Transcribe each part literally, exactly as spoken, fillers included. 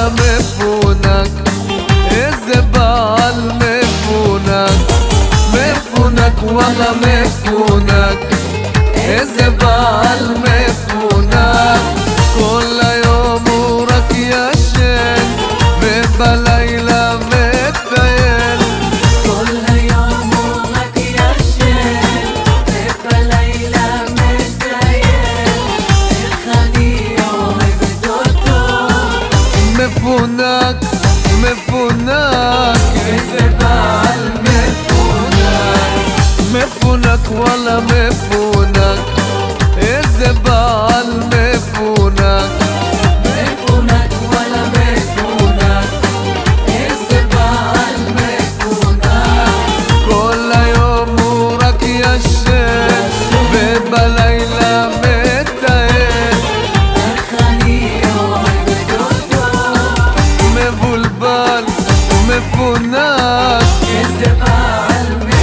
וואלה מפונק, איזה בעל מפונק, מפונק וואלה מפונק, איזה בעל מפונק. כל היום הוא רק ישן ובלילה מטייל, כל היום הוא רק ישן ובלילה מטייל. איך אני אוהבת אותו, מפונק, מפונק, איזה בעל מפונק, מפונק וואלה מפונק, איזה בעל מפונק, מפונק וואלה מפונק, איזה בעל מפונק. כל היום הוא רק ישן ובלילה מטייל, איך אני אוהבת אותו, מבולבל, מפונק, איזה בעל מפונק.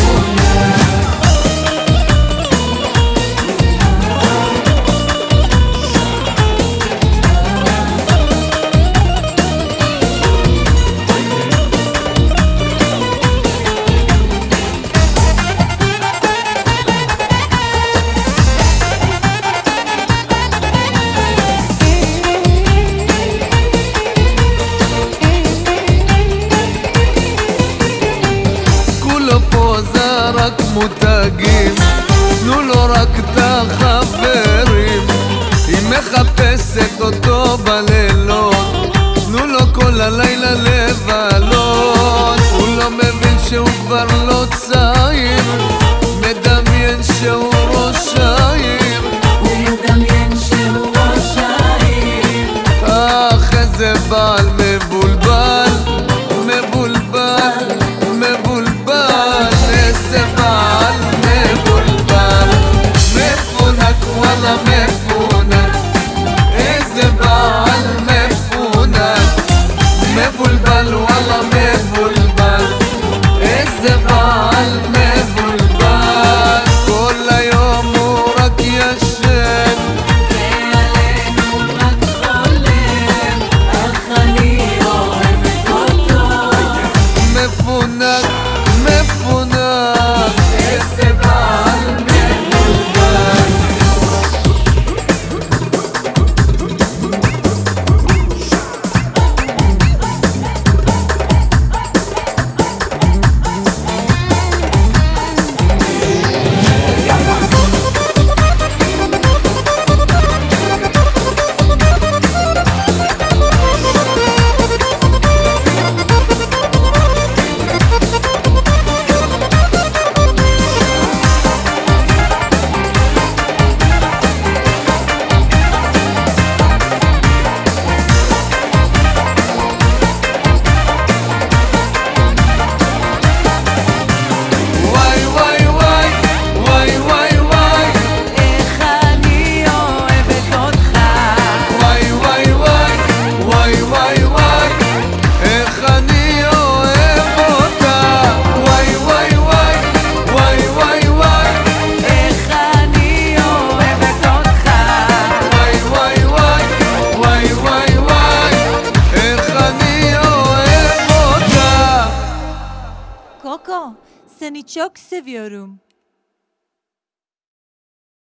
רק מותגים, תנו לו רק את החברים. היא מחפשת אותו בלילות, תנו לו כל הלילה לבלות. הוא לא מבין שהוא כבר לא צעיר, מדמיין שהוא ראש העיר, הוא מדמיין שהוא ראש העיר. אך איזה בעל מבולבל, מבולבל, מבולבל, איזה בעל מבולבל, מפונק וואלה מפונק, איזה בעל מפונק, מבולבל וואלה מבולבל, איזה בעל מבולבל. כל היום הוא רק ישן ועלינו רק חולם, איך אני אוהבת אותו, מפונק, מפונק, איזה בעל מבולבל. וואי וואי וואי, וואי וואי וואי, איך אני אוהבת אותך, וואי וואי וואי, וואי וואי וואי, איך אני אוהב אותה. וואי וואי וואי, וואי וואי וואי, איך אני אוהבת אותך. וואי וואי וואי, וואי וואי וואי, איך אני אוהב אותה. Koko, seni çok seviyorum.